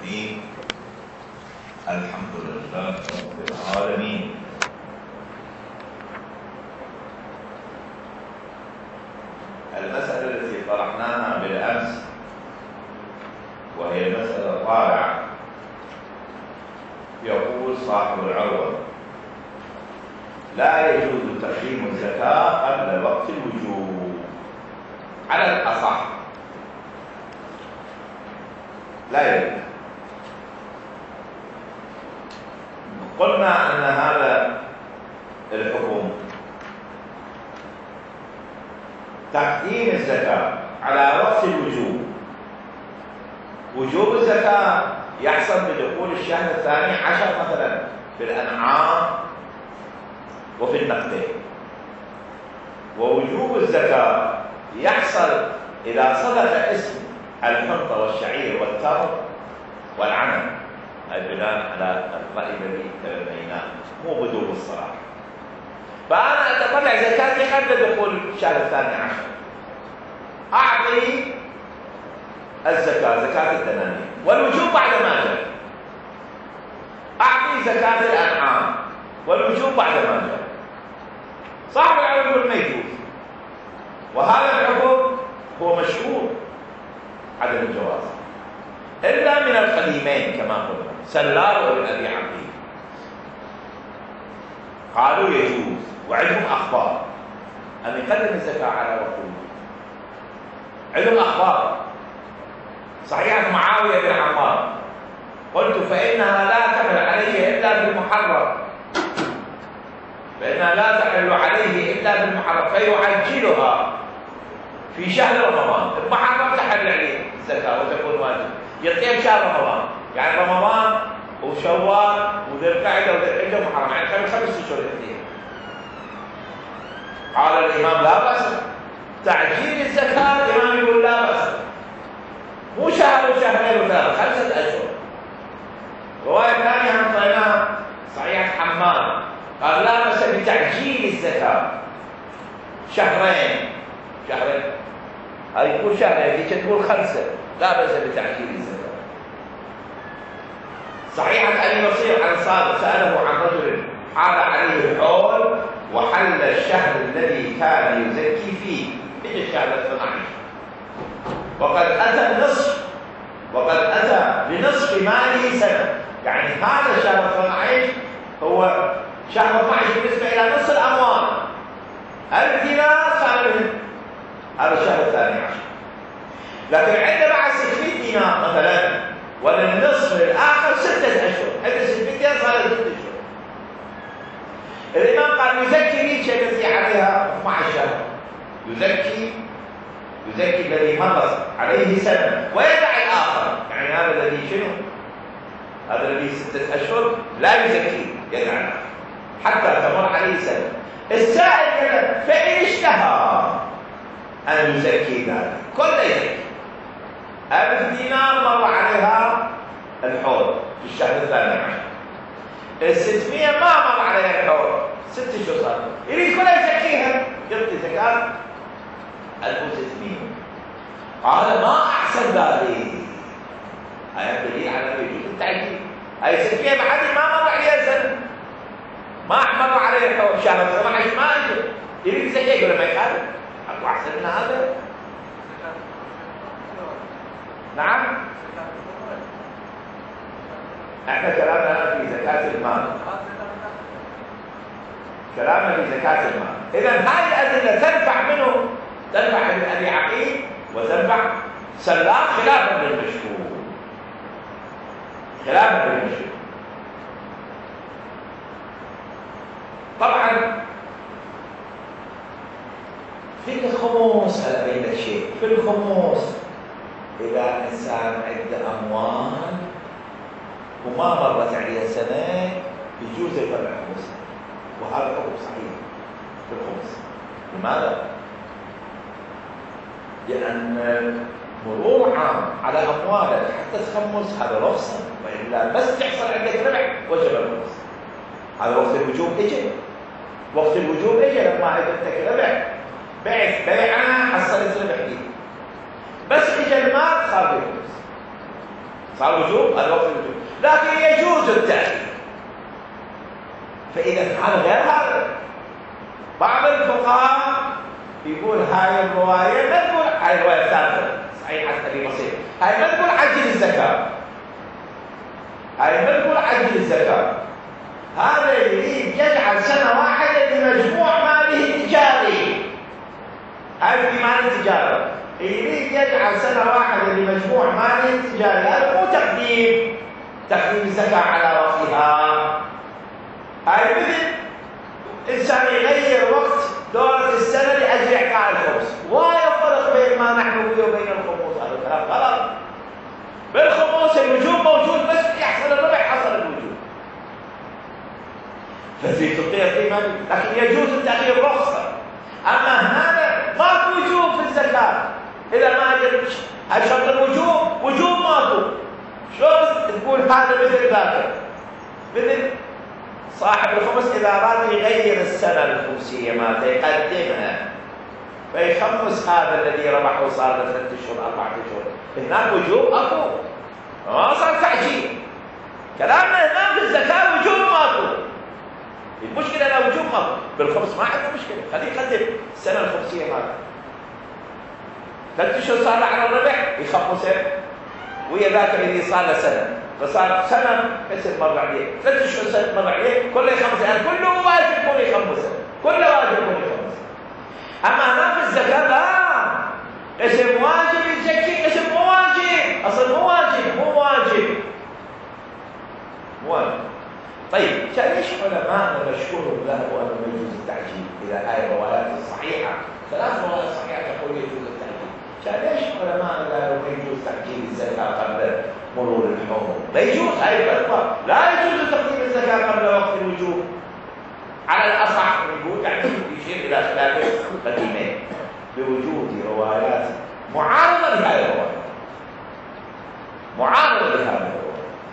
الرحيم. الحمد لله رب العالمين. المسألة التي طرحناها بالأمس وهي المسألة الرابعة، يقول صاحب العروة: لا يجوز تقديم الزكاة قبل وقت الوجوب. على الأصح لا يجوز. قلنا أن هذا الحكم تقديم الزكاة على وقت الوجوب. وجوب الزكاة يحصل بدخول الشهر الثاني عشر مثلا في الأنعام وفي النقدين، ووجوب الزكاة يحصل إذا صدق اسم الحنطة والشعير والتمر والعنب، بناء على الرأي الذي تبنيناه، مو بدون الصراحة. فأنا أتطلع زكاتي قبل دخول الشهر الثاني عشر، أعطي الزكاة، زكاة الدنانير، والوجوب بعد ما جاء. أعطي زكاة الأنعام والوجوب بعد ما جاء. صاحب العلم يقول ما يجوز، وهذا الحكم هو مشهور عدم الجواز، إلا من القديمين كما قلنا، سلار وابن أبي عقيل قالوا يجوز، وعندهم أخبار أن يقدم الزكاة على وقت الوجوب. عندهم أخبار صحيحة معاوية بن عمار: قلت فإنها لا تحل عليه إلا بالمحرم، فإنها لا تحل عليه إلا بالمحرم فيعجلها في شهر رمضان. المحرم تحل عليه الزكاة وتكون واجب، يقيم شهر رمضان، يعني رمضان وشوال وذي القعدة وذي الحجة محرم، يعني خمس أشهر الاثنين. قال الإمام لا بأس تعجيل الزكاة. الإمام يقول لا بأس، مو شهر وشهرين وثلاثة، 5 أشهر. رواية ثانية أعطيناها صحيح حماد، قال لا بأس بتعجيل الزكاة شهرين. هاي يقول شهرين، هذيك تقول 5، لا بأس بتعجيل الزكاة. صحيح أبي بصير عن صادق سأله عن رجل حال عليه الحول وحل الشهر الذي كان يزكي فيه، إلى الشهر 12، وقد أتى بنصف ماله سنة، يعني هذا شهر 12 هو شهر 12 بالنسبة إلى نصف الأموال. 1000 دينار صار منه هذا الشهر الثاني عشر، لكن عندنا بعد 600 دينار مثلا، وللنصف الآخر 6 أشهر، عند 600 دينار صار 6 أشهر. الإمام قال يزكي ليش الذي عليها 12 شهر، يزكي الذي مر عليه سنة ويدع الآخر، يعني هذا الذي شنو؟ هذا الذي 6 أشهر لا يزكي، يدع الآخر حتى تمر عليه سنة. السائل كذا فإن اشتهى أن يزكي ذلك كله يزكي. 1000 دينار مر عليها الحول في الشهر الثاني عشر، 600 ما مر عليها الحول 6 أشهر صار، يريد كله يزكيها، يعطي زكاة 1600. قال ما أحسن ذلك، هذا دليل على وجود التعجيل. هاي زكية بعد ما مر عليها سنة، ما مر عليها الحول شهر 12 ما أجل، يريد يزكيها يقول ما يخالف، أكو أحسن من هذا؟ نعم، احنا كلامنا في زكاة المال، كلامنا في زكاة المال. إذا هذه الأدلة تنفع منه، تنفع ابن أبي عقيل وتنفع سلام، خلافا للمشهور، خلافا للمشهور. طبعا في الخموس هذا بين الشيء، في الخموس إذا إنسان عنده أموال وما مرت عليه سنة يجوز يطلع خمسة، وهذا حكم صحيح في الخمس. لماذا؟ لأن مرور عام على أموالك حتى تخمس هذا رخصة، وإلا بس تحصل عندك ربح وجب الخمس. هذا وقت الوجوب إجا، وقت الوجوب إجا لما عندك ربح، بعت بيعة حصلت ربح فيه، بس إجا المال صار يخمس. صار وجوب، هذا وقت الوجوب، لكن يجوز التأخير. فإذا هذا غير هذا. بعض الفقهاء يقول هاي الرواية ما تقول، هاي الرواية الثالثة صحيح حتى بسيط، هاي ما تقول عجل الزكاة، هاي ما تقول عجل الزكاة، هذا يريد يجعل سنة واحدة لمجموع ماله التجاري. هاي في مال التجارة، يريد يجعل سنة واحدة لمجموع ماله التجاري. هذا مو تقديم الزكاة على وقتها. هاي مثل إنسان يغير وقت دورة السنة لأجل إعطاء الخمس. ولا فرق بين ما نحن فيه وبين الخموس، هذا الكلام غلط. بالخموس الوجوب موجود، بس يحصل الربح حصل الوجوب، ففي تطير قيمة، لكن يجوز التأخير رخصة. أما هذا ماكو وجوب في الزكاة، إذا ما جد شرط الوجوب وجوب ماكو. شلون تقول هذا مثل ذاك؟ مثل صاحب الخمس إذا أراد يغير السنة الخمسية ما يقدمها فيخمس هذا الذي ربحه صار له 3 أشهر 4 أشهر، هناك وجوب أكو، ما صار تعجيل. كلامنا هناك في الزكاة وجوب ماكو. المشكلة لا وجوب ماكو، بالخمس ما عنده مشكلة، خليه يقدم السنة الخمسية ماله. 3 أشهر صار له على الربح يخمسه، ويا ذاك اللي صار له سنة، فصار سنة حسب مر عليه، 3 أشهر سنة مر عليه، كله يخمسه، يعني كله واجب كله يخمسه، كله واجب كله يخمسه. أما هنا في الزكاة لا، اسم واجب يزكي، اسم مو واجب، أصل مو واجب، مو واجب، مو واجب. طيب ليش علماءنا مشكور له أنه يجوز التعجيل إذا هاي الروايات الصحيحة، 3 روايات صحيحة تقول يجوز التعجيل، ليش علماءنا لا يجوز تعجيل الزكاة قبل مرور الحول؟ لا يجوز، هاي الفتوى لا يجوز تقديم الزكاة قبل وقت الوجوب. على الأصح نقول يعني يشير إلى خلاف قديمين بوجود روايات معارضة لهذه الروايات، معارضة لهذه الروايات.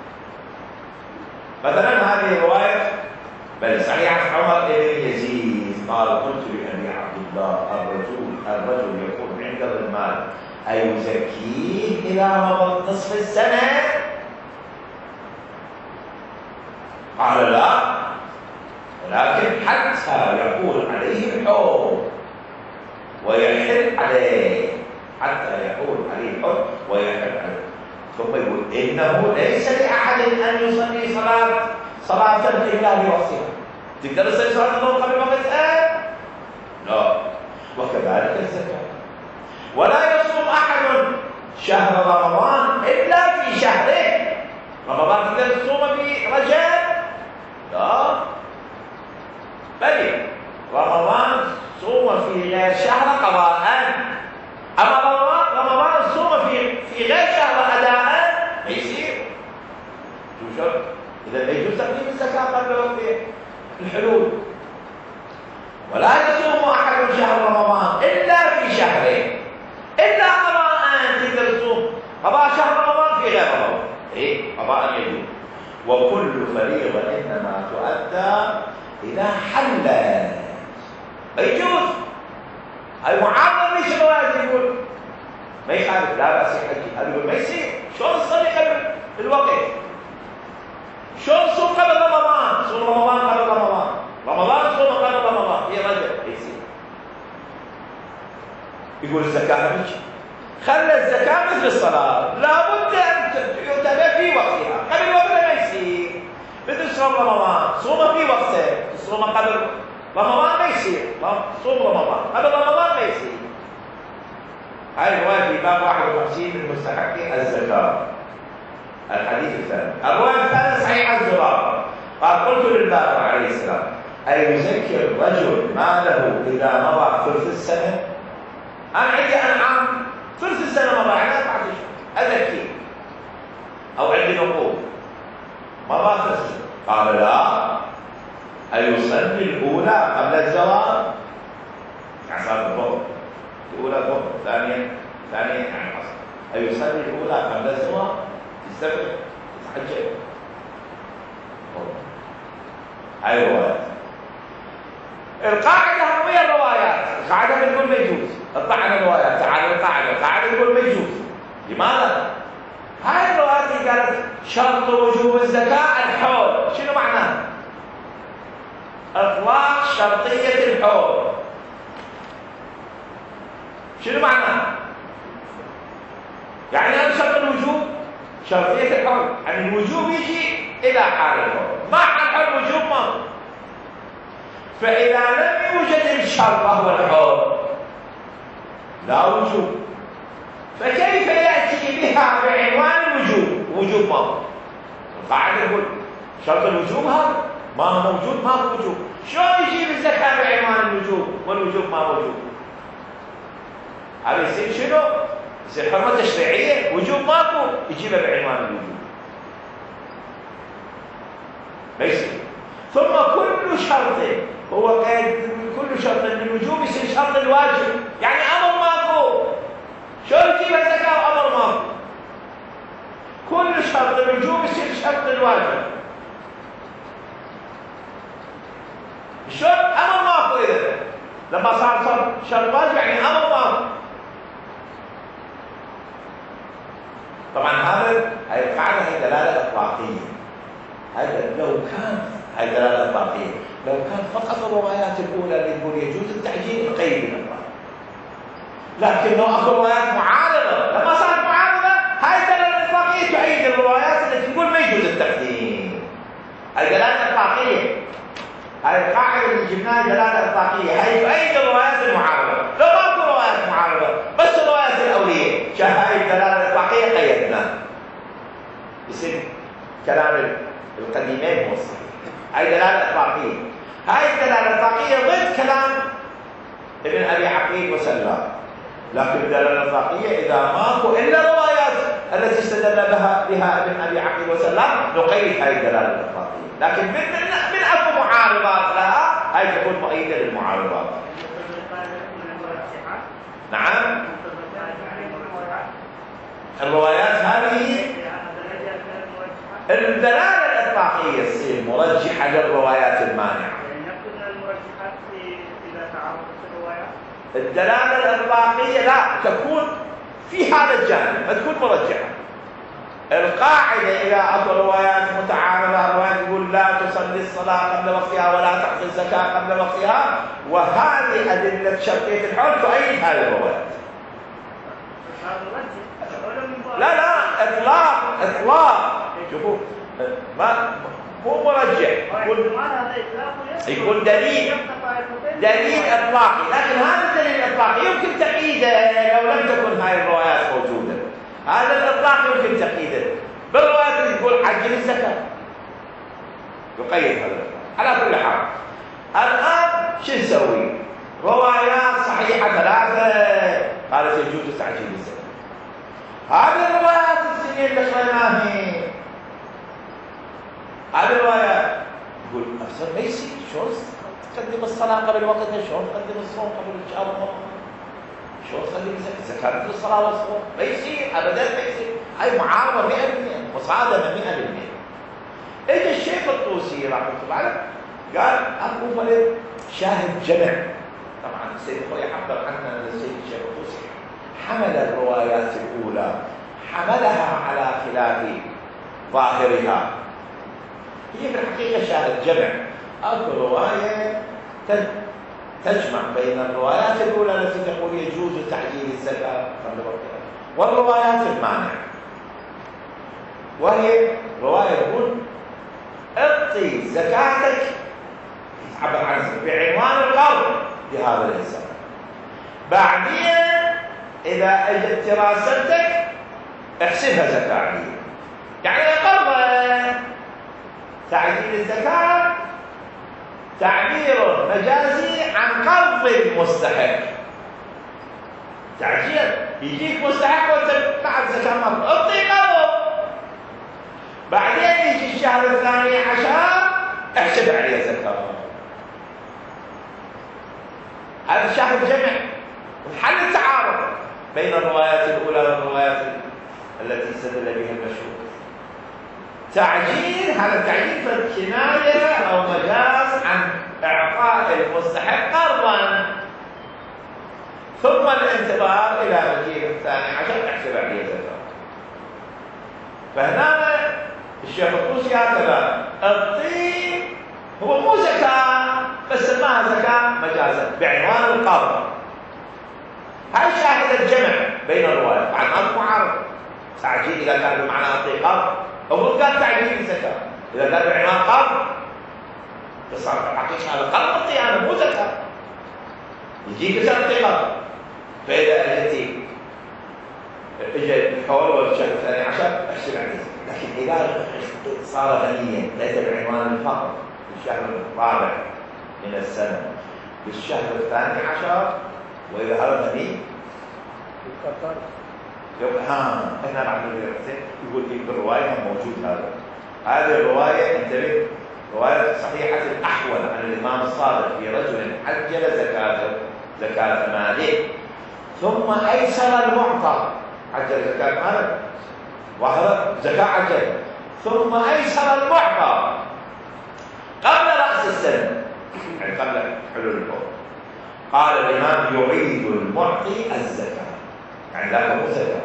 مثلا هذه الرواية بل صحيح عمر بن يزيد قال قلت لأبي عبد الله الرجل يكون عنده المال أيزكيه إذا مضت نصف السنة؟ قال لا، ولكن حتى يقول عليه الحول ويحل عليه، حتى يقول عليه الحول ويحل عليه. ثم يقول إنه ليس لأحد أن يصلي صلاة إلا بوقتها. تقدر تصلي صلاة الظهر قبل وقتها؟ لا. وكذلك الزكاة. ولا يصوم أحد شهر رمضان إلا في شهره. رمضان تقدر تصوم في رجب؟ لا. بل رمضان صوم في غير شهر قضاء، أما رمضان صوم في غير شهر أداء ما يصير. شوف إذا يجوز تقديم الزكاة قبل وقت الحلول. ولا يصوم أحد شهر رمضان إلا في شهره، إلا قضاء تقدر تصوم قضاء شهر رمضان في غير رمضان، إيه قضاء يجوز. وكل فريضة إنما تؤدى إذا حلت، يجوز. هاي معارضة ليش الرواية يقول ما يخالف لا بأس يحجي، هذا يقول ما يصير. شلون تصلي قبل الوقت؟ شلون تصوم قبل رمضان؟ صوم رمضان قبل رمضان، رمضان صوم قبل رمضان في رجب، ما يصير. يقول الزكاة مش خلى الزكاة مثل الصلاة، لابد أن يعتبر في وقتها، قبل وقتها ما يصير. مثل صوم رمضان، صوم في وقته، صوم قبل رمضان ما يصير، صوم رمضان قبل رمضان ما يصير. هاي الرواية في باب 51 من مستحقي الزكاة. الحديث الثاني، الرواية الثانية صحيح الزرار قال قلت للباقر عليه السلام أيزكي الرجل ماله إذا مضى ثلث السنة؟ أنا عندي أنعام ثلث السنة مضى، يعني 4 أشهر أزكيه، أو عندي نقود مضى ثلث السنة. قال لا، أيصلي الأولى قبل الزواج؟ يعني صلاة الظهر الأولى ظهر، ثانية يعني عصر. أيصلي الأولى قبل الزواج؟ يستفد يتحجج. هاي روايات. القاعدة هي الروايات، القاعدة بتقول ما يجوز، الطعن الروايات، تعال القاعدة تقول ما يجوز. لماذا؟ هاي الروايات اللي قالت شرط وجوب الزكاة الحول، شنو معناه؟ إطلاق شرطية الحول، شنو معناه؟ يعني هذا شرط الوجوب شرطية الحول، يعني الوجوب يجي إلى حال الحول، ما حال الحول وجوب ما. فإذا لم يوجد الشرط وهو الحول لا وجوب، فكيف يأتي بها بعنوان الوجوب؟ وجوب ما القاعدة يقول شرط الوجوب هذا ما موجود، ما هو وجوب. شلون يجيب الزكاة بعنوان الوجوب والوجوب ما موجود؟ هذا يصير شنو؟ يصير حرمة تشريعية، وجوب ماكو يجيبها بعنوان الوجوب، ما يصير. ثم كل شرط هو قيد، كل شرط من الوجوب يصير شرط الواجب، يعني أمر ماكو شلون يجيب الزكاة وأمر ماكو؟ كل شرط الوجوب يصير شرط الواجب، شلون أمر ماكو؟ إذا لما صار شرط واجب يعني أمر ماكو. طبعا هاي القاعدة هي دلالة إطلاقية، هذا لو كان هاي دلالة إطلاقية، لو كان فقط الروايات الأولى اللي تقول يجوز التعجيل نقيد بالإطلاق، لكن لو أكو روايات معارضة، لما صارت معارضة هاي الدلالة الإطلاقية تؤيد الروايات التي تقول ما يجوز التقديم. هاي دلالة إطلاقية، هاي القاعدة اللي جبناها دلالة إطلاقية، هاي تؤيد الروايات المعارضة. لو ما أكو روايات معارضة بس الروايات الأولية هاي الدلالة الإطلاقية قيدنا، يصير كلام القديمين هو الصحيح. هاي دلالة إطلاقية، هاي الدلالة الإطلاقية ضد كلام ابن أبي عقيل وسلام، لكن الدلالة الإطلاقية إذا ماكو إلا الروايات التي استدل بها ابن أبي عقيل وسلام نقيد هاي الدلالة الإطلاقية، لكن من أكو معارضات لها هاي تكون مؤيدة للمعارضات. نعم، الروايات هذه الدلالة الإطلاقية تصير مرجحة للروايات المانعة. الدلالة الإطلاقية لا تكون في هذا الجانب، ما تكون مرجحة. القاعدة إذا أكو روايات متعارضة، روايات تقول لا تصلي الصلاة قبل وقتها ولا تعطي الزكاة قبل وقتها، وهذه أدلة شرطية الحول تؤيد هذه الروايات. لا إطلاق شوفوا، ما مو مرجح، يكون دليل إطلاقي، لكن هذا الدليل الإطلاقي يمكن تقييده لو لم تكن هاي الروايات موجودة. هذا الإطلاق يمكن تقييده بالروايات اللي تقول عجل الزكاة، يقيد هذا الإطلاق. على كل حال الآن شو نسوي؟ روايات صحيحة 3 قالت يجوز تعجيل الزكاة. هذه الروايات السنين اللي قريناها، هذه الروايات يقول أفسر ما يصير، شلون تقدم الصلاة قبل وقتها، شلون تقدم الصوم قبل شهر رمضان، شلون تقدم الزكاة مثل الصلاة والصوم، ما يصير أبدا، ما يصير. هاي معارضة 100%، مصادمة 100%. اجى الشيخ الطوسي رحمه الله عليه قال أبو ولد شاهد جمع. طبعا السيد خوي يعبر عنها السيد الشيخ الطوسي حمل الروايات الأولى، حملها على خلاف ظاهرها، هي في الحقيقة شاهد جمع. أكو رواية تجمع بين الروايات الأولى التي تقول يجوز تعجيل الزكاة قبل وقتها والروايات المانعة، وهي رواية تقول اعطي زكاتك، تعبر عنها بعنوان القرض لهذا الإنسان، بعدين إذا أجت تراستك احسبها زكاة عليه. يعني قرض تعجيل الزكاة تعبير مجازي عن قرض المستحق. تعجيل يجيك مستحق وانت بعد زكاة مرة اعطي قرض، بعدين يجي الشهر 12 احسب عليه زكاة. هذا شاهد جمع محل التعارض بين الروايات الأولى والروايات التي استدل بها المشهور. تعجيل، هذا التعجيل كناية أو مجاز عن إعطاء المستحق قرضا ثم الانتظار إلى مجيء 12 احسب عليه زكاة. فهنا الشيخ الطوسي هكذا الطين هو مو زكاة بس سماها زكاة مجازا بعنوان القرض. هاي شاهد الجمع بين الروايات. طبعا ماكو معارض. تعجيل اذا كان بمعنى اعطي قرض او كان تعجيل الزكاة، اذا كان بعنوان قرض تصرف الحقيقة هذا قرض اعطي انا مو زكاة، يجيك بسنة قرض. فاذا اجتي اجى الحول والشهر الثاني عشر احسب عليه. لكن اذا صار غنيا ليس بعنوان الفقر في الشهر الرابع من السنة بالشهر الثاني عشر واذا هذا غني يقول هنا عبد الحسين يقول في الروايه موجود هذا. هذه الروايه انتبه، روايه صحيحه الاحول عن الامام الصادق في رجل عجل زكاه ماله ثم ايسر المعطى. عجل زكاه ماله وهذا زكاه عجل ثم ايسر المعطى قبل راس السنه، يعني قبل حلول الحول. قال الامام يعيد المعطي الزكاه، يعني ذاك مو زكاه،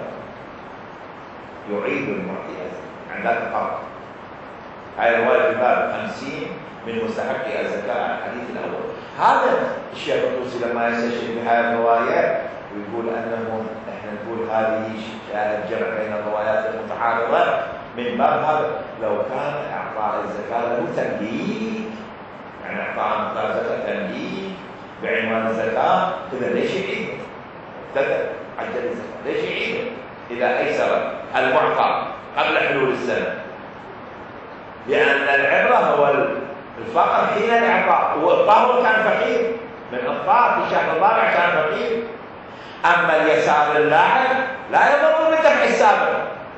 يعيد المعطي الزكاه، يعني ذاك قرض. هاي الروايه في باب 50 من مستحقي الزكاه الحديث الاول. هذا الشيخ الطوسي لما يستشهد بهذه الروايه ويقول انه احنا نقول هذه شاهد جمع بين الروايات المتعارضه من باب هذا. لو كان اعطاء الزكاه له تمليك، يعني اعطاء مقدار زكاه تمليك بعنوان الزكاه، اذا ليش يعيد؟ ابتدأ عجل الزكاه، ليش يعيد؟ اذا ايسر المعطى قبل حلول السنه، لان العبره هو الفقر حين الاعطاء، والطاهر كان فقير من اعطاء في الشهر الرابع كان فقير. اما اليسار اللاحق لا يضر بالدفع السابق.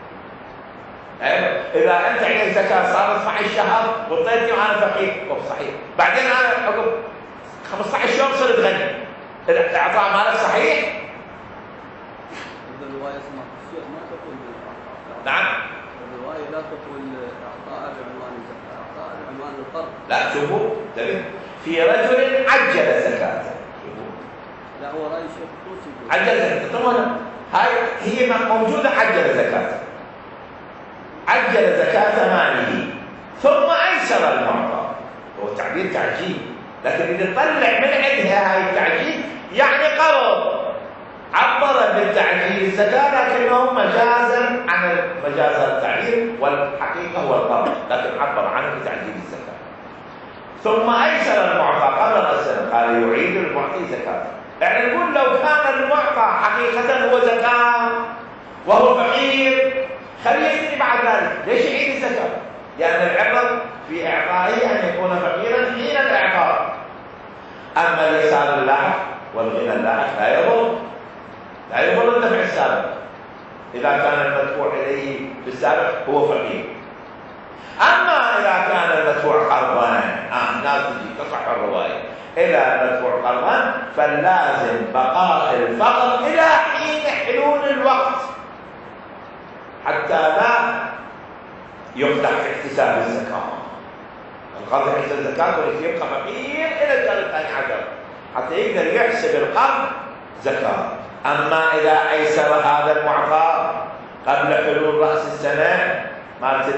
اذا انت عندك زكاه صار 12 شهر وطيتني وانا فقير، صحيح، بعدين انا عقب 15 يوم صرت غني، الاعطاء مالك صحيح؟ الروايه اسمها الشيخ ما تقول بالاعطاء. نعم. الروايه لا تقول اعطاء بعنوان الزكاه، اعطاء بعنوان القرض. لا شوفوا انتبه، في رجل عجل زكاته. لا هو راي الشيخ الطوسي عجل زكاته، طبعا هاي هي موجوده. عجل زكاته، عجل زكاه ماله ثم ايسر المعطى، هو تعبير تعجيل، لكن اذا طلع من عندها هاي التعجيل يعني قرض، عبر بالتعجيل الزكاه لكنه مجازا عن مجاز التعبير، والحقيقه هو القرض، لكن عبر عنه بتعجيل الزكاه. ثم ايسر المعطى قبل السنه، قال يعيد المعطي زكاته. يعني نقول لو كان المعطى حقيقه هو زكاه وهو فقير خليه يثني بعد ذلك، ليش يعيد الزكاه؟ لان العبره في اعطائه ان يكون فقيرا حين الاعطاء. اما اليسار اللاحق والغنى اللاحق لا يضر الدفع السابق اذا كان المدفوع اليه في السابق هو فقير. اما اذا كان المدفوع قرضا، الناس تجي تصح الروايه، اذا المدفوع قرضا فلازم بقاء الفقر الى حين حلول الوقت حتى لا يفتح في احتساب الزكاه. القرض يحسب الزكاه ويبقى فقير الى الشهر الثاني عشر حتى يقدر يحسب القرض زكاه. اما اذا ايسر هذا المعطى قبل حلول راس السنه مالت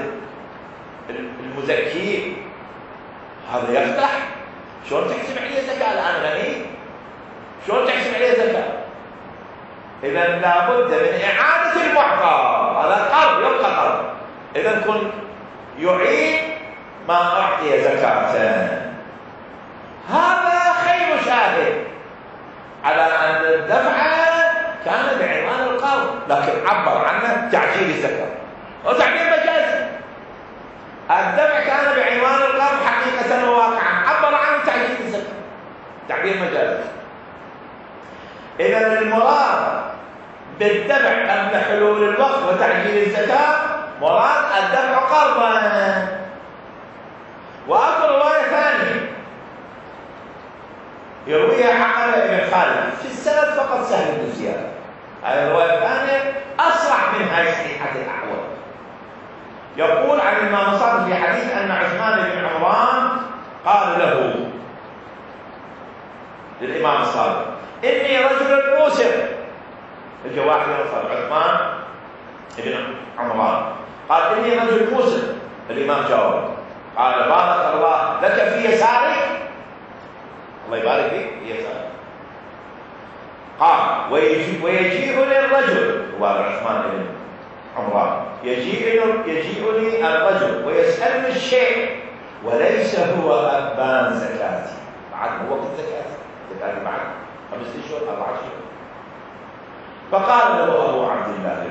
المزكي، هذا يفتح، شلون تحسب عليه زكاه؟ الان غني، شلون تحسب عليه زكاه؟ اذا لابد من اعاده المعطى، هذا قرض يبقى قرض، اذا كن يعيد ما اعطي زكاه. هذا خير شاهد على ان الدفع كان بعنوان القرض، لكن عبر عنه تعجيل الزكاه وتعبير مجازي. الدفع كان بعنوان القرض حقيقه وواقعا، عبر عنه تعجيل الزكاه تعبير مجازي. اذا المراد بالدفع قبل حلول الوقت وتعجيل الزكاه مراد الدفع قرضا. واخر روايه ثانيه يرويها حمد بن خالد في السند فقط سهل بن زياد. هذه الروايه الثانيه اصرح من هاي صحيحه الاحوال. يقول عن الامام الصادق في حديث ان عثمان بن عمران قال له للامام الصادق اني رجل موسر. اجى واحد يوصل عثمان بن عمران قال إني رجل مسلم. الإمام جاوب قال بارك الله لك في يسارك، الله يبارك فيك في يسارك. قال ويجيئني الرجل، هو عثمان بن عمران، يجيئني الرجل ويسألني الشيء وليس هو أبان زكاتي، بعد هو قد زكاتي بعد 5 أشهر 4 أشهر. فقال له أبو عبد الله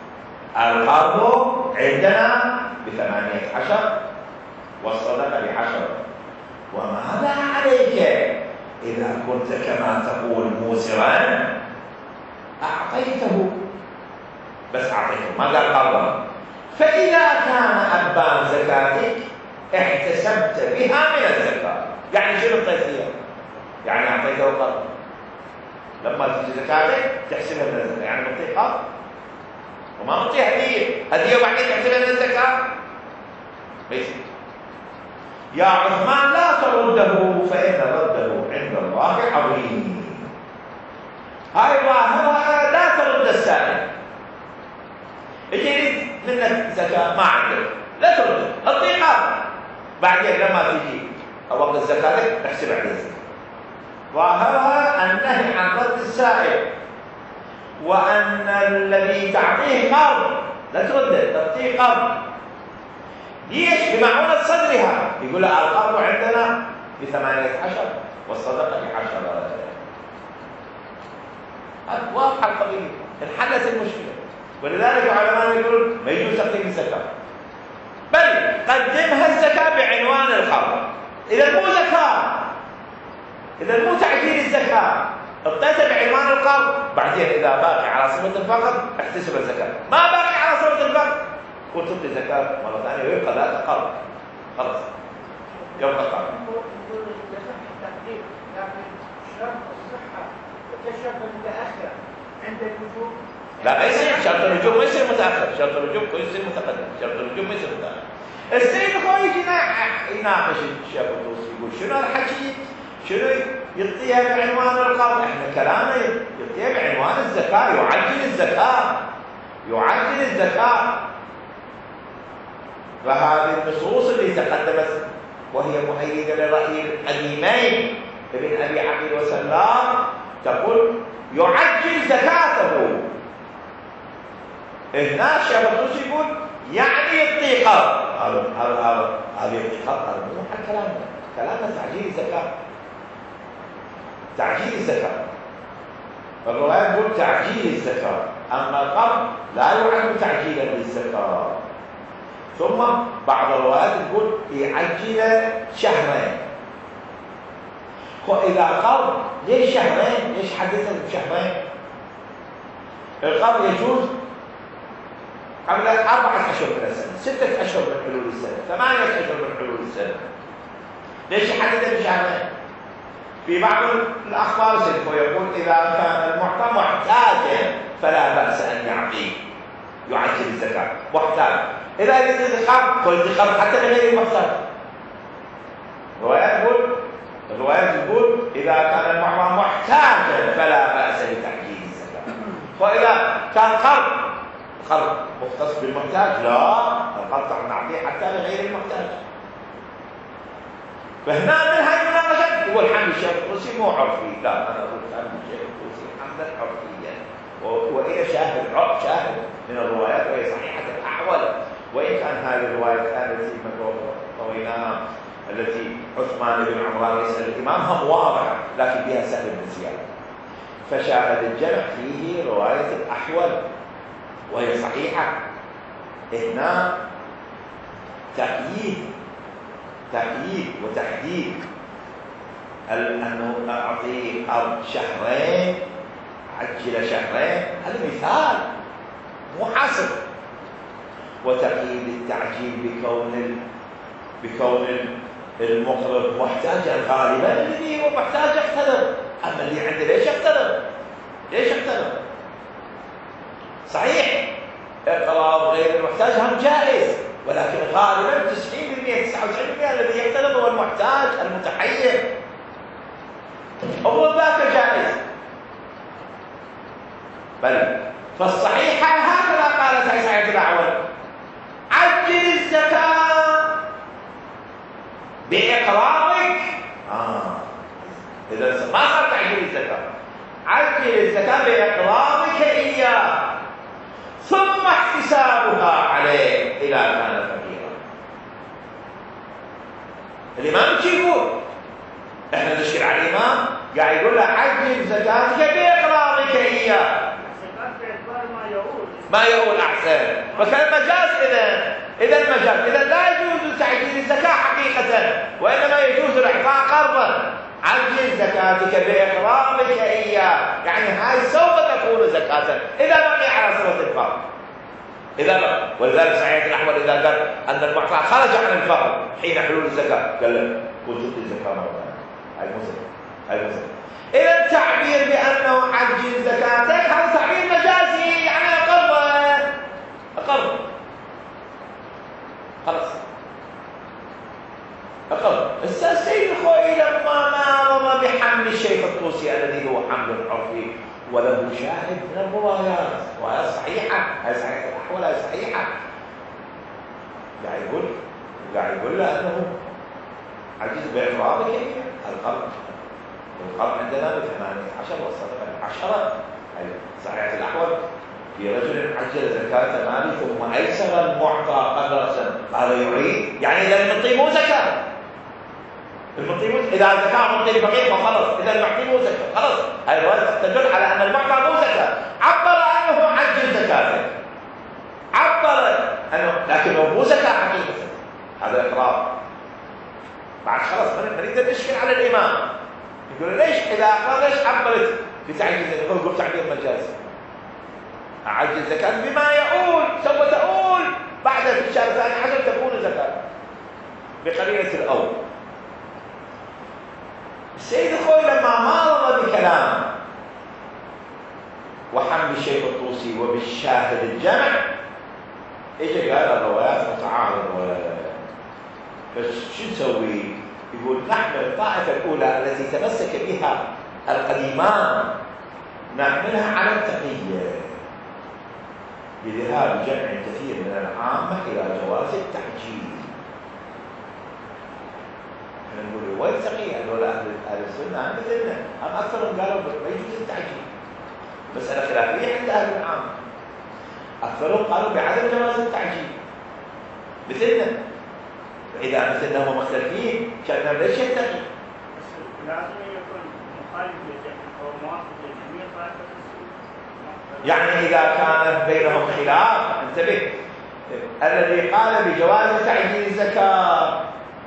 القرض عندنا ب18 والصدقة ب10، وماذا عليك إذا كنت كما تقول موسرا أعطيته، بس أعطيته ما قال قرضا، فإذا كان أبان زكاتك احتسبت بها من الزكاة. يعني شنو التيسير؟ يعني أعطيته قرض، لما تجي زكاتك تحسبها من الزكاة، يعني تعطيه قرض وما تعطيه هدية وبعدين تحسبها من الزكاة. بس يا عثمان لا ترده فإن رده عند الله عظيم. هاي ظاهرها لا ترد السائل، يجي منك زكاة ما عندك لا ترد، اعطيه قرض، بعدين لما تجي وقت الزكاة تحسب عليه الزكاة. ظاهرها النهي عن رد السائل، وأن الذي تعطيه قرض لا ترده، تعطيه قرض. ليش؟ بمعونة صدرها، يقول لها القرض عندنا ب18 والصدقة ب10. واضحة القضية، انحلت المشكلة. ولذلك علماء يقولون ما يجوز تقديم الزكاة، بل قدمها الزكاة بعنوان القرض. إذا مو زكاة، إذا مو تعجيل الزكاة، اعطيتها بعنوان القرض، بعدين إذا باقي على صفة الفقر احتسب الزكاة، ما باقي على صفة الفقر كنت تعطي زكاة مرة ثانية ويبقى ذاك قرض، خلاص يبقى قرض. لكن شرط الصحة وكشف المتأخر عند الوجوب لا ما يصير شرط الوجوب، ما يصير متأخر، شرط الوجوب يصير متقدم، شرط الوجوب ما يصير متأخر. السيد الخوي يجي يناقش الشيخ الطوسي يقول شنو الحكي؟ شنو يعطيها بعنوان القرض؟ احنا كلامنا يعطيها بعنوان الزكاة، يعجل الزكاة، يعجل الزكاة. فهذه النصوص اللي تقدمت وهي مؤيدة لرأي القديمين ابن أبي عقيل وسلام تقول يعجل زكاته. هنا الشيخ الطوسي يقول يعني يعطي قرض، هذا يعطي قرض، هذا مو حق كلامنا، كلامنا تعجيل الزكاة، تعجيل الزكاة. فالرواية تقول تعجيل الزكاة، أما القرض لا يعد تعجيلا للزكاة. ثم بعض الروايات تقول يعجل شهرين. وإذا قرض ليش شهرين؟ ليش حدثت بشهرين؟ القرض يجوز قبل 4 أشهر من السنة، 6 أشهر من حلول السنة، 8 أشهر من حلول السنة. ليش حدثت بشهرين؟ في بعض الأخبار سيكون يقول إذا كان المعطى محتاجا فلا بأس أن يعطيه، يعجل الزكاة محتاج. إذا يريد قل القرض حتى من غير المحتاج. الروايات تقول إذا كان المعطى محتاجا فلا بأس بتعجيل الزكاة. وإذا كان قرض مختص بالمحتاج لا، القرض نعطيه حتى لغير المحتاج. فهنا من هاي المناقشات يقول حمد الشيخ الطوسي مو عرفي، لا أنا أقول حمد الشيخ الطوسي حمدا عرفيا، وإلى شاهد من الروايات وهي صحيحة الأحوال. وإن كان هذه الرواية التي رويناها التي عثمان بن عمران يسأل الإمام هم واضحة لكن بها سهل بن زيادة، فشاهد الجرح فيه رواية الأحوال وهي صحيحة. هنا تأييد وتحديد أنه أعطيه قرض شهرين عجل شهرين، هذا مثال مو حصر. وتقييد التعجيل بكون المقرض محتاجا، غالبا الذي هو محتاج يقترض، أما اللي عنده ليش يقترض؟ صحيح اقراض غير المحتاج هم جائز، ولكن غالبا 90% 99% الذي يقترض هو المحتاج المتحير، هو ذاك جائز. بل فالصحيحة هكذا قالت عيسى الأعور عجل الزكاة بإقراضك. إذا ما صار تعجيل الزكاة، عجل الزكاة بإقراضك إياه ثم احتسابها عليه إذا كان فقيرا. الإمام شو يقول؟ احنا نشكل على الإمام قاعد يقول له عجل زكاتك بإقراضك إياه. ما يقول أحسن. فكان مجاز. إذا المجاز إذا لا يجوز تعجيل الزكاة حقيقة، وإنما يجوز الإعطاء قرضا. عجل زكاتك بإقراضك إياه، يعني هاي سوف تكون زكاة إذا بقي على صورة الفقر. إذا بقى، ولذلك صحيح الأحوال إذا قال أن المعطى خرج عن الفقر حين حلول الزكاة قال له وجود الزكاة مرة هاي مسلم. إذا التعبير بأنه عجل زكاتك هذا تعبير مجازي، يعني أقر خلاص أقر. السيد الخوئي لما معرض بحمل الشيخ الطوسي الذي هو حمل عرفي وله شاهد من الروايات، روايات صحيحة، هاي صحيحة الأحوال، هاي صحيحة، قاعد يقول له أنه عجز بإقراضك القرض عندنا ب18 والصدقة ب10. أي صحيحة الأحوال في رجل عجل زكاة ماله ثم أيسر المعطى قدر سنة قال يعيد، يعني إذا المعطي مو زكاة، إذا زكاة معطي فقير فخلص، إذا المعطي مو زكاة خلص. هاي الرواية تدل على أن المعطى مو زكاة. عبر أنه عجل زكاته، عبر أنه لكنه مو زكاة حقيقة، هذا إقرار. بعد خلاص ما نقدر نشكل على الإمام، يقول ليش إذا أقرار ليش عبرت بتعجيل زكاة؟ يقول تعبير مجازي. أعجل زكاة بما يقول سوف تقول بعد في الشهر 12 تكون زكاة بقرينة الأول. السيد الخوئي لما معرض بكلام وحمل الشيخ الطوسي وبالشاهد الجمع اجى قال الروايات متعارضة، بس شو نسوي؟ يقول نحمل الطائفة الأولى التي تمسك بها القديمان نحملها على التقية بذهاب جمع كثير من العامة إلى جواز التعجيل. احنا نقول وين التقية؟ هذول أهل السنة مثلنا، هم أكثرهم قالوا ما يجوز التعجيل، مسألة خلافية عند أهل العامة. أكثرهم قالوا بعدم جواز التعجيل مثلنا. إذا مثلنا هم مختلفين كأنهم ليش يتقي؟ لازم يكون مخالف للجميع أو موافق للجميع. يعني إذا كان بينهم خلاف انتبه، الذي قال بجواز تعجيل الزكاة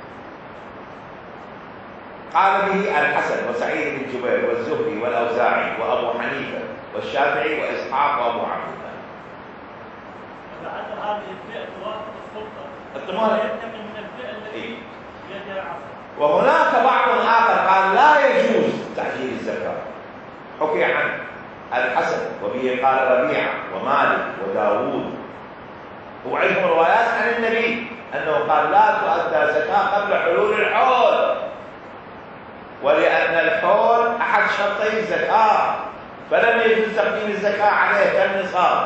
قال به الحسن وسعيد بن جبير والزهري والأوزاعي وأبو حنيفة والشافعي وإسحاق وأبو عبد الله. بعد هذه الفئة توافق السلطة ينتقل من الفئة التي يدها العصر. وهناك بعض آخر قال لا يجوز تعجيل الزكاة، حكي عن الحسن وبه قال ربيعة ومالك وداوود، وعندهم روايات عن النبي أنه قال لا تؤدى زكاة قبل حلول الحول، ولأن الحول أحد شرطي الزكاة فلم يجوز تقديم الزكاة عليه كالنصاب.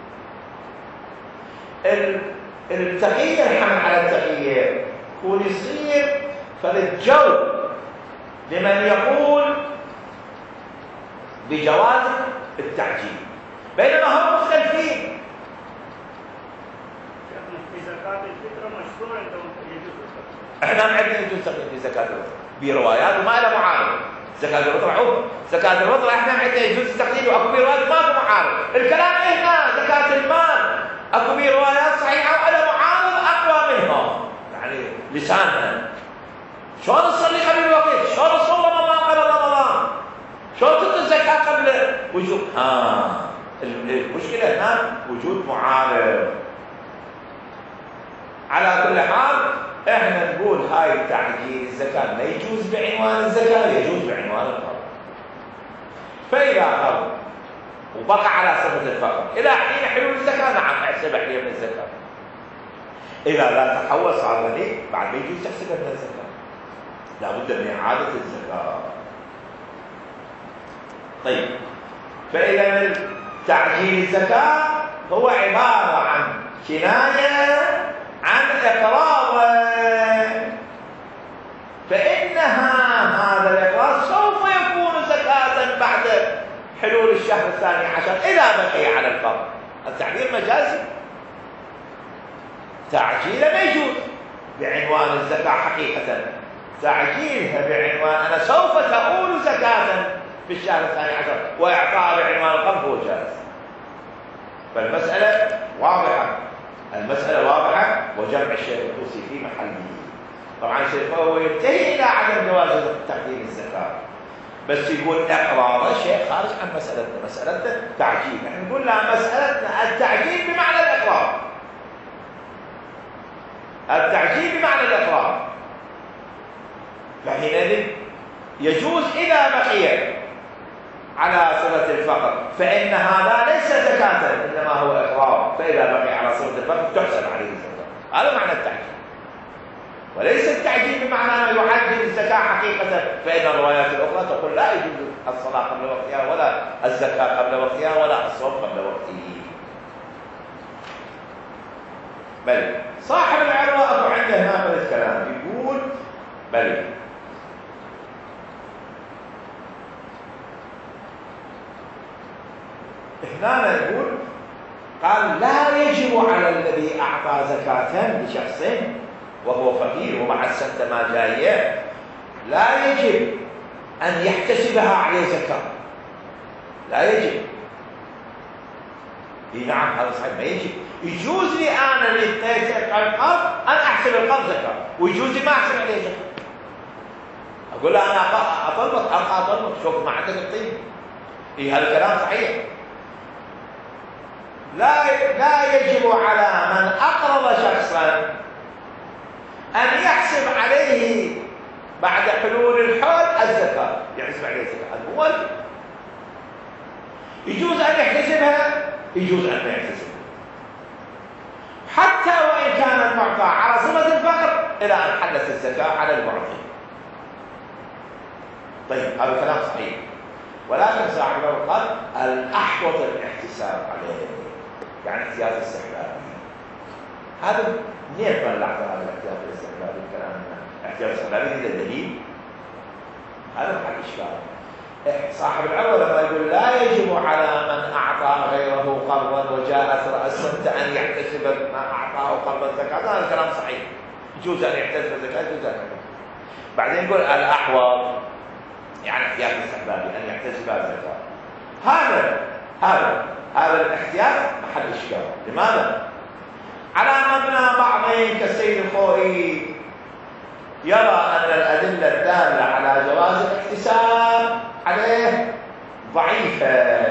التقية الحمل على التقية يكون يصير فالجو لمن يقول بجواز التعجيل بينما هم مختلفين. في زكاة الفطرة مشروع عندهم يجوز الزكاة. احنا ما عندنا يجوز تقديم في زكاة الفطرة بروايات وما لها معارض. زكاة الفطرة عوض، زكاة الفطرة احنا عندنا يجوز التقديم واكو بروايات ماكو معارض. الكلام هنا زكاة المال اكو بروايات صحيحة وعلى معارض اقوى منهم، يعني لسانها شلون تصلي قبل الوقت؟ شلون تصوم رمضان قبل رمضان؟ شلون تعطي الزكاة قبل وجود؟ المشكلة هنا وجود معارض. على كل حال احنا نقول هاي تعجيل الزكاة ما يجوز بعنوان الزكاة، يجوز بعنوان القرض. فإذا قرض وبقى على صفة الفقر إلى حين حلول الزكاة نعم احسب عليه من الزكاة. إذا لا تحول صار غني بعد ما يجوز تحسبه من الزكاة، لابد من إعادة الزكاة. طيب، فإذا تعجيل الزكاة هو عبارة عن كناية إقرارا هذا الإقرار سوف يكون زكاة بعد حلول الشهر الثاني عشر إذا بقي على القرض. التعبير مجازي، تعجيله ما يجوز بعنوان الزكاة حقيقة، تعجيلها بعنوان أنا سوف تؤول زكاة في الشهر الثاني عشر وإعطاء بعنوان القرض هو جائز. فالمسألة واضحة، المسألة واضحة، وجمع الشيخ الطوسي في محله. طبعا الشيخ هو ينتهي إلى عدم جواز تقديم الزكاة، بس يقول إقرار شيء خارج عن مسألتنا، مسألتنا تعجيل. نحن نقول لا، مسألتنا التعجيل بمعنى الإقرار، التعجيل بمعنى الإقرار. فحينئذ يجوز إذا بقي على صلة الفقر، فإن هذا ليس زكاة إنما هو إقرار، فإذا بقي على صلة الفقر تحسب عليه الزكاة. هذا معنى التعجيل، وليس التعجيل بمعنى أنه يعجل الزكاة حقيقة. فإن الروايات الأخرى تقول لا يجوز الصلاة قبل وقتها، ولا الزكاة قبل وقتها، ولا الصوم قبل وقته. بل صاحب العروة عنده هذا الكلام يقول بل هنا يقول قال لا يجب على الذي أعطى زكاة لشخص وهو فقير ومع السنة ما جاية، لا يجب أن يحتسبها عليه زكاة، لا يجب. نعم هذا صحيح، ما يجب. يجوز لي أنا اللي اديت القرض أن أحسب القرض زكاة، ويجوز لي ما أحسب عليه زكاة. أقول له أنا أطلبك أطلبك، شوف ما عندك الطين. هذا الكلام صحيح. لا يجب على من أقرض شخصا أن يحسب عليه بعد حلول الحول الزكاة، يحسب عليه الزكاة. هذا هو واجب. يجوز أن يحتسبها، يجوز أن لا يحتسبها، حتى وإن كان المعطى على صلة الفقر إلى أن حلت الزكاة على المعطي. طيب هذا كلام صحيح، ولكن صاحب قال الأحوط الاحتساب عليه، يعني احتياط استحبابي. هذا منين طلعت هذا الاحتياط الاستحبابي؟ الكلام احتياط استحبابي هذا دليل؟ هذا محل إشكال. صاحب العروة لما يقول لا يجب على من أعطى غيره قرضا وجاءت رأسا أن يحتسب ما أعطاه قرضا زكاة، هذا الكلام صحيح، يجوز أن يحتسب الزكاة، يجوز أن يحتسب. بعدين يقول الأحوط يعني احتياط استحبابي أن يحتسب الزكاة. هذا الاحتياط محل إشكال. لماذا؟ على مبنى بعضهم كالسيد الخوري يرى أن الأدلة الدالة على جواز الاحتساب عليه ضعيفة،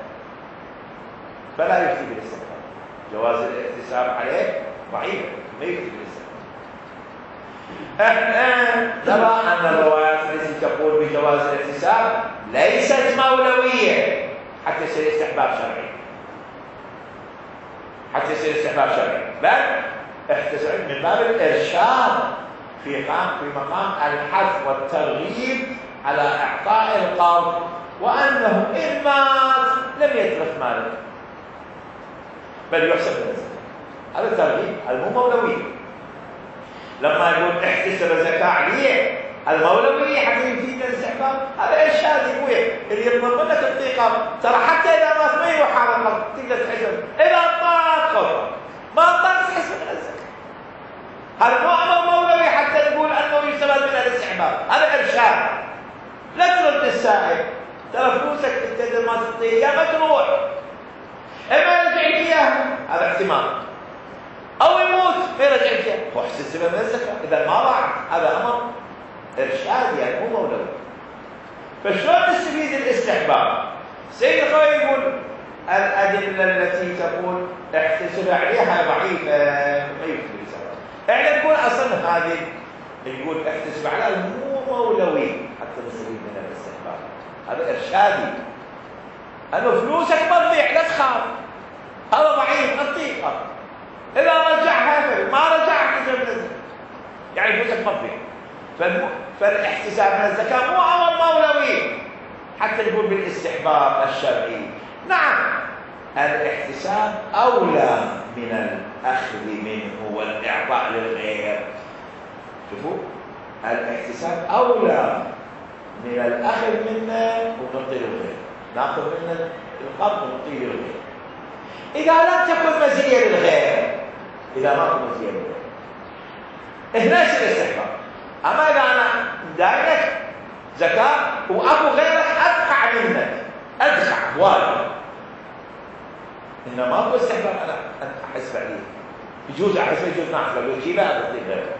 فلا يفتي بالاستحباب. جواز الاحتساب عليه ضعيفة، ما يفتي بالاستحباب. نرى أن الروايات التي تقول بجواز الاحتساب ليست مولوية حتى يصير استحباب شرعي، حتى يصير استحباب شرعي، بل احتساب من باب الإرشاد في مقام الحث والترغيب على إعطاء القرض، وأنه إن مات لم يتلف ماله بل يحسب من الزكاة. هذا الترغيب، هذا مو مولوي. لما يقول احتسب الزكاة عليه المولوي حتى يفيد الاستحباب، هذا إرشاد يقول اللي يطلب منك الطيقة، ترى حتى إذا مات ما يروح على القرض تقدر تحسب، إذا طاق خذ، ما طاق تحسب من الزكاة. هذا مو أمر مولوي حتى نقول أنه يستفاد من الاستحباب، هذا إرشاد. لا ترد السائل، ترى فلوسك أنت إذا ما تعطيها ما تروح، إما يرجع فيها هذا احتمال، أو يموت ما يرجع فيها، هو احتسبها من الزكاة. إذا ما ضاعت هذا أمر إرشاد يعني مو مولوي. فشلون نستفيد الاستحباب؟ سيد الخوي يقول الأدلة التي تقول احتسب عليها ضعيفة ما يفتي بسبب. احنا نقول أصلا هذه يقول احتسب عليها مو مولوي حتى نستفيد من الاستحباب، هذا إرشادي. أنه فلوسك ما تضيع لا تخاف، هذا ضعيف أعطيها، إذا رجعها ما رجع احتسب من الزكاة، يعني فلوسك ما تضيع. فالاحتساب من الزكاة مو أمر مولوي حتى نقول بالاستحباب الشرعي. نعم الاحتساب أولى من الأخذ منه والإعطاء للغير. شوفوا الاحتساب أولى من الأخذ منه ونعطي للغير. نأخذ منه القرض ونعطيه للغير إذا لم تكن مزية للغير. إذا ما تكون مزية للغير هنا يصير الاستحقاق. أما إذا أنا داينك زكاة وأبو غيرك أدفع منك، أدفع واجب، إنما ما هو استحقاق أنا أحسب عليه. يجوز أحسب، يجوز ما أحسب، لو شيء لا أعطي غيرك.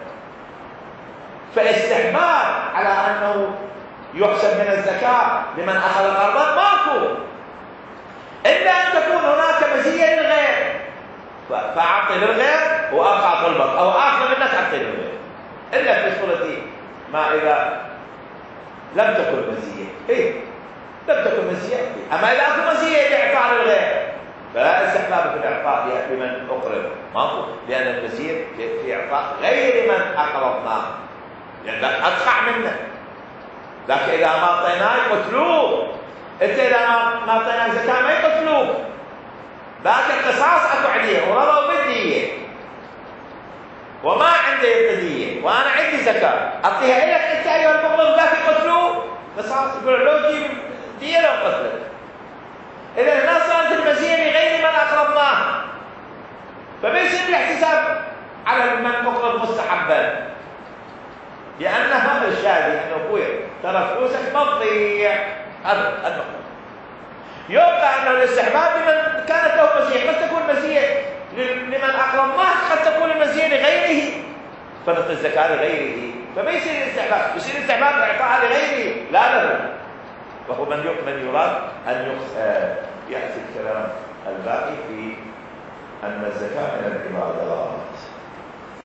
فاستحباب على أنه يحسب من الزكاة لمن أخذ قرضا ماكو، إلا أن تكون هناك مزية للغير فأعطي للغير وأبقى طلبك، أو آخذ منك أعطي للغير، إلا في صورة ما إذا لم تكن مزية. إيه لم تكن مزية. أما إذا أكون مزية لإعطاء للغير فلا استحباب في الإعطاء لمن أقرض ماكو، لأن المزية في إعطاء غير من أقرضناه، لأنك أدفع منه. لكن إذا ما أعطيناه يقتلوه. أنت إذا ما أعطيناه زكاة ما يقتلوك، لكن قصاص أكو عليه ورضوا بالدية وما عنده الدية وأنا عندي زكاة أعطيها لك أنت أيها المقرض، لكن يقتلوه قصاص. يقول لو جيب دية لو قتلك. إذا هنا صارت المزية لغير من أقرضناه، فبيصير الاحتساب على من أقرض مستحبا، لأن هذا الشاهد أنه أخويا ترى فلوسك ما تضيع. هذا النقطة. يبقى أنه الاستحباب لمن كانت له مزية، قد تكون مزية لمن أقرضناه، قد تكون المزية لغيره فنعطي الزكاة لغيره، فبيصير الاستحباب، يصير الاستحباب إعطاء لغيره لا له. وهو من يراد أن يأتي الكلام الباقي في أن الزكاة من العبادة.